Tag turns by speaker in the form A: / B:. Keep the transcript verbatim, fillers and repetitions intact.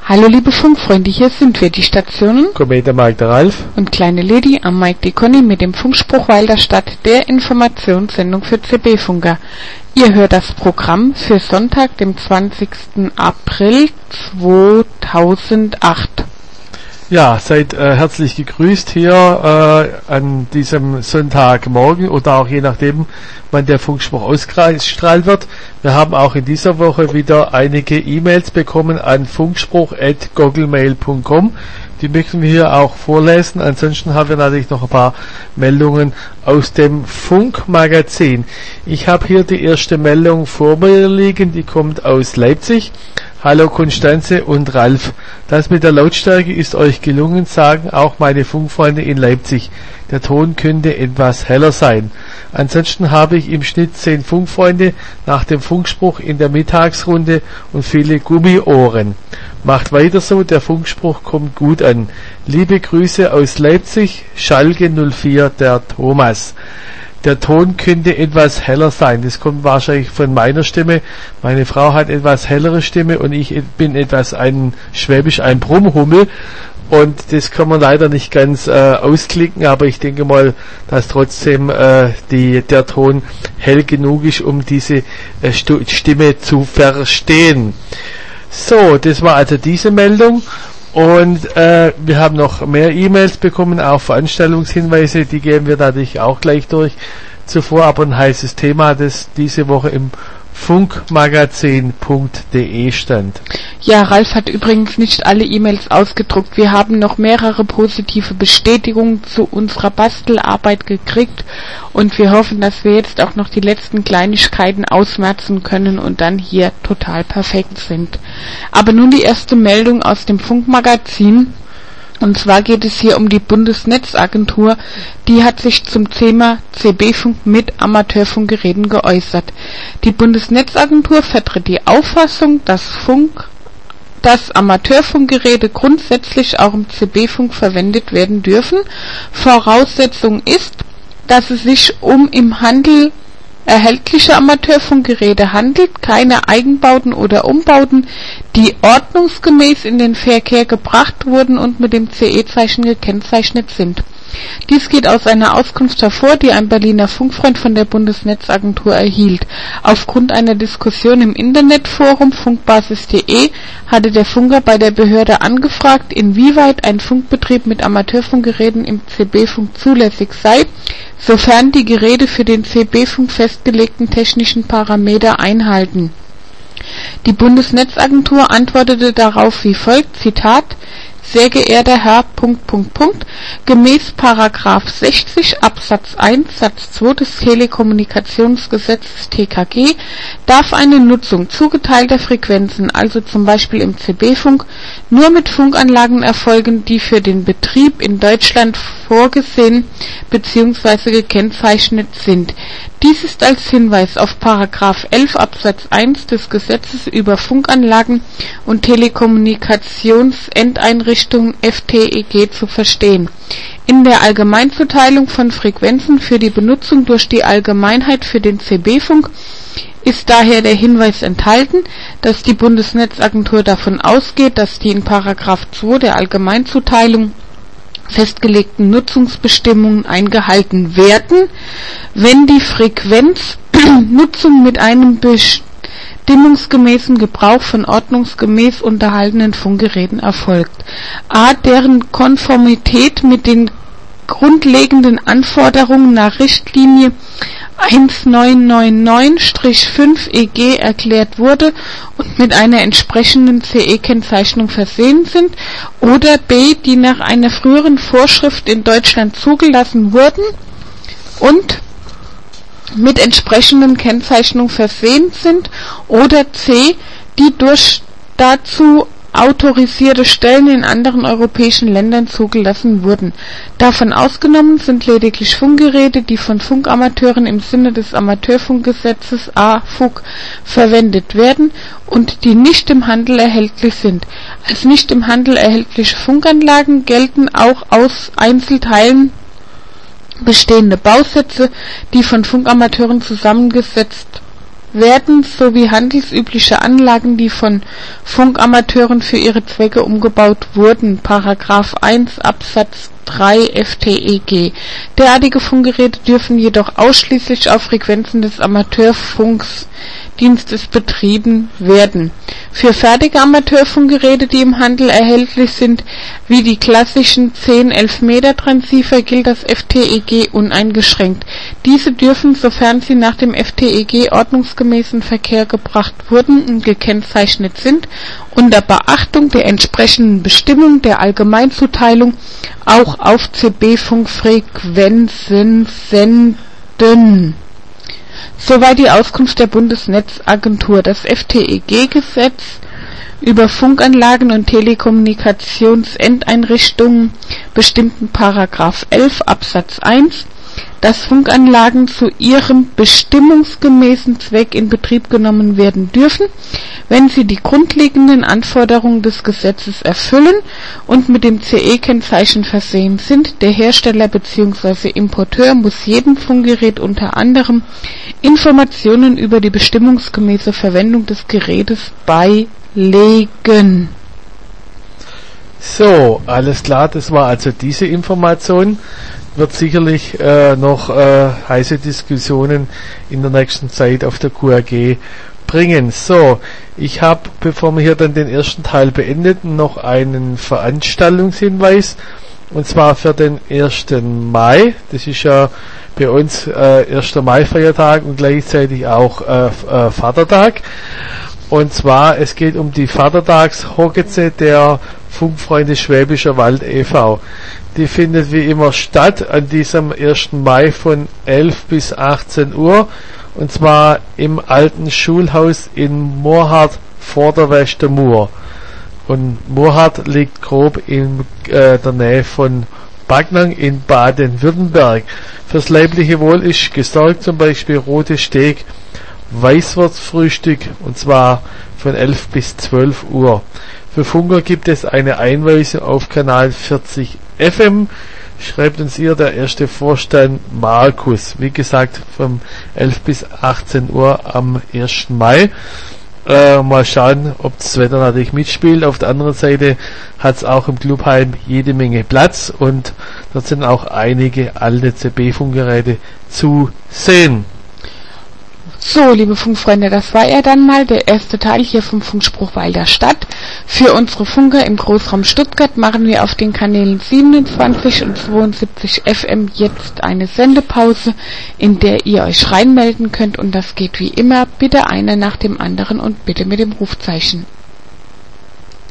A: Hallo liebe Funkfreunde, hier sind wir, die Stationen
B: Komet am Mike der Ralf
A: und Kleine Lady am Mike die Conny mit dem Funkspruch Walderstadt, der Informationssendung für C B-Funker. Ihr hört das Programm für Sonntag, dem zwanzigsten April zweitausendacht.
B: Ja, seid äh, herzlich gegrüßt hier äh, an diesem Sonntagmorgen oder auch je nachdem, wann der Funkspruch ausgestrahlt wird. Wir haben auch in dieser Woche wieder einige E-Mails bekommen an funkspruch at googlemail punkt com. Die möchten wir hier auch vorlesen. Ansonsten haben wir natürlich noch ein paar Meldungen aus dem Funkmagazin. Ich habe hier die erste Meldung vor mir liegen, die kommt aus Leipzig. Hallo Konstanze und Ralf. Das mit der Lautstärke ist euch gelungen, sagen auch meine Funkfreunde in Leipzig. Der Ton könnte etwas heller sein. Ansonsten habe ich im Schnitt zehn Funkfreunde nach dem Funkspruch in der Mittagsrunde und viele Gummiohren. Macht weiter so, der Funkspruch kommt gut an. Liebe Grüße aus Leipzig, Schalke null vier, der Thomas. Der Ton könnte etwas heller sein. Das kommt wahrscheinlich von meiner Stimme. Meine Frau hat etwas hellere Stimme und ich bin etwas ein Schwäbisch, ein Brummhummel. Und das kann man leider nicht ganz äh, ausklicken, aber ich denke mal, dass trotzdem äh, die, der Ton hell genug ist, um diese äh, Stu- Stimme zu verstehen. So, das war also diese Meldung. Und äh, wir haben noch mehr E-Mails bekommen, auch Veranstaltungshinweise, die geben wir natürlich auch gleich durch. Zuvor aber ein heißes Thema, das diese Woche im funkmagazin punkt de stand.
A: Ja, Ralf hat übrigens nicht alle E-Mails ausgedruckt. Wir haben noch mehrere positive Bestätigungen zu unserer Bastelarbeit gekriegt und wir hoffen, dass wir jetzt auch noch die letzten Kleinigkeiten ausmerzen können und dann hier total perfekt sind. Aber nun die erste Meldung aus dem Funkmagazin. Und zwar geht es hier um die Bundesnetzagentur, die hat sich zum Thema C B-Funk mit Amateurfunkgeräten geäußert. Die Bundesnetzagentur vertritt die Auffassung, dass Funk, dass Amateurfunkgeräte grundsätzlich auch im C B-Funk verwendet werden dürfen. Voraussetzung ist, dass es sich um im Handel erhältliche Amateurfunkgeräte handelt, keine Eigenbauten oder Umbauten, die ordnungsgemäß in den Verkehr gebracht wurden und mit dem C E-Zeichen gekennzeichnet sind. Dies geht aus einer Auskunft hervor, die ein Berliner Funkfreund von der Bundesnetzagentur erhielt. Aufgrund einer Diskussion im Internetforum funkbasis punkt de hatte der Funker bei der Behörde angefragt, inwieweit ein Funkbetrieb mit Amateurfunkgeräten im C B-Funk zulässig sei, sofern die Geräte für den C B-Funk festgelegten technischen Parameter einhalten. Die Bundesnetzagentur antwortete darauf wie folgt, Zitat: Sehr geehrter Herr, Punkt, Punkt, Punkt, gemäß Paragraph sechzig Absatz eins Satz zwei des Telekommunikationsgesetzes T K G darf eine Nutzung zugeteilter Frequenzen, also zum Beispiel im C B-Funk, nur mit Funkanlagen erfolgen, die für den Betrieb in Deutschland vorgesehen bzw. gekennzeichnet sind. Dies ist als Hinweis auf Paragraph elf Absatz eins des Gesetzes über Funkanlagen und Telekommunikationsendeinrichtungen F T E G zu verstehen. In der Allgemeinzuteilung von Frequenzen für die Benutzung durch die Allgemeinheit für den C B-Funk ist daher der Hinweis enthalten, dass die Bundesnetzagentur davon ausgeht, dass die in Paragraph zwei der Allgemeinzuteilung festgelegten Nutzungsbestimmungen eingehalten werden, wenn die Frequenznutzung mit einem bestimmungsgemäßen Gebrauch von ordnungsgemäß unterhaltenen Funkgeräten erfolgt. A. Deren Konformität mit den grundlegenden Anforderungen nach Richtlinie neunzehnhundertneunundneunzig Bindestrich fünf E G erklärt wurde und mit einer entsprechenden C E-Kennzeichnung versehen sind, oder B. die nach einer früheren Vorschrift in Deutschland zugelassen wurden und mit entsprechenden Kennzeichnungen versehen sind, oder C. die durch dazu autorisierte Stellen in anderen europäischen Ländern zugelassen wurden. Davon ausgenommen sind lediglich Funkgeräte, die von Funkamateuren im Sinne des Amateurfunkgesetzes A F U G verwendet werden und die nicht im Handel erhältlich sind. Als nicht im Handel erhältliche Funkanlagen gelten auch aus Einzelteilen bestehende Bausätze, die von Funkamateuren zusammengesetzt werden sowie handelsübliche Anlagen, die von Funkamateuren für ihre Zwecke umgebaut wurden. Paragraph eins Absatz drei F T E G. Derartige Funkgeräte dürfen jedoch ausschließlich auf Frequenzen des Amateurfunkdienstes betrieben werden. Für fertige Amateurfunkgeräte, die im Handel erhältlich sind, wie die klassischen zehn elf Meter Transceiver, gilt das F T E G uneingeschränkt. Diese dürfen, sofern sie nach dem F T E G ordnungsgemäßen Verkehr gebracht wurden und gekennzeichnet sind, unter Beachtung der entsprechenden Bestimmung der Allgemeinzuteilung auch auf C B-Funkfrequenzen senden. Soweit die Auskunft der Bundesnetzagentur. Das F T E G-Gesetz über Funkanlagen und Telekommunikationsendeinrichtungen bestimmt in Paragraph elf Absatz eins, dass Funkanlagen zu ihrem bestimmungsgemäßen Zweck in Betrieb genommen werden dürfen, wenn sie die grundlegenden Anforderungen des Gesetzes erfüllen und mit dem C E-Kennzeichen versehen sind. Der Hersteller bzw. Importeur muss jedem Funkgerät unter anderem Informationen über die bestimmungsgemäße Verwendung des Gerätes beilegen.
B: So, alles klar, das war also diese Information. Wird sicherlich äh, noch äh, heiße Diskussionen in der nächsten Zeit auf der Q R G bringen. So, ich habe, bevor wir hier dann den ersten Teil beenden, noch einen Veranstaltungshinweis, und zwar für den ersten Mai. Das ist ja bei uns äh, erster Mai-Feiertag und gleichzeitig auch äh, äh, Vatertag. Und zwar, es geht um die Vatertags-Hockeze der Funkfreunde Schwäbischer Wald e V. Die findet wie immer statt an diesem ersten Mai von elf bis achtzehn Uhr, und zwar im alten Schulhaus in Moorhardt vor der Westermur. Und Moorhardt liegt grob in äh, der Nähe von Backnang in Baden-Württemberg. Fürs leibliche Wohl ist gesorgt, zum Beispiel rote Steak, Weißwurzfrühstück, und zwar von elf bis zwölf Uhr. Für Funker gibt es eine Einweisung auf Kanal vierzig F M. Schreibt uns ihr der erste Vorstand Markus. Wie gesagt, von elf bis achtzehn Uhr am ersten Mai. Äh, mal schauen, ob das Wetter natürlich mitspielt. Auf der anderen Seite hat es auch im Clubheim jede Menge Platz und dort sind auch einige alte C B-Funkgeräte zu sehen.
A: So, liebe Funkfreunde, das war ja dann mal der erste Teil hier vom Funkspruch Weil der Stadt. Für unsere Funker im Großraum Stuttgart machen wir auf den Kanälen siebenundzwanzig und zweiundsiebzig F M jetzt eine Sendepause, in der ihr euch reinmelden könnt, und das geht wie immer, bitte einer nach dem anderen und bitte mit dem Rufzeichen.